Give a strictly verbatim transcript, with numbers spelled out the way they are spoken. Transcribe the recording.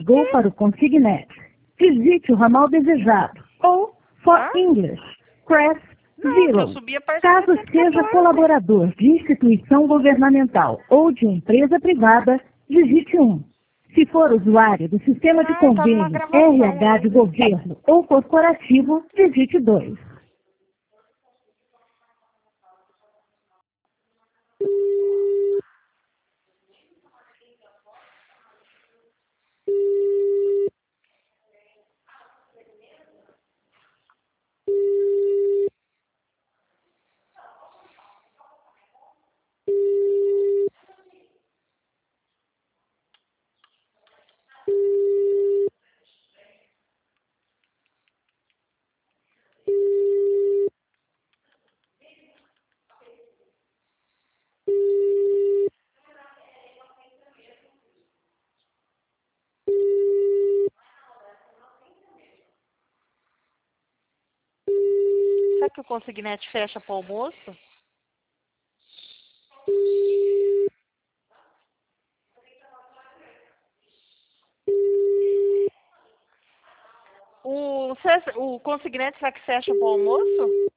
ligou para o Consignet. Digite o ramal desejado. Ou, for Hã? English, press Não, que eu zero. subi a parte Caso cento e seja quatorze. colaborador de instituição governamental ou de empresa privada, digite um. Se for usuário do sistema de Não, tá numa convênio gravação R H de ainda. governo ou corporativo, digite dois. Será que o Consignet fecha para o almoço? O, Cés- o Consignet será que fecha para o almoço?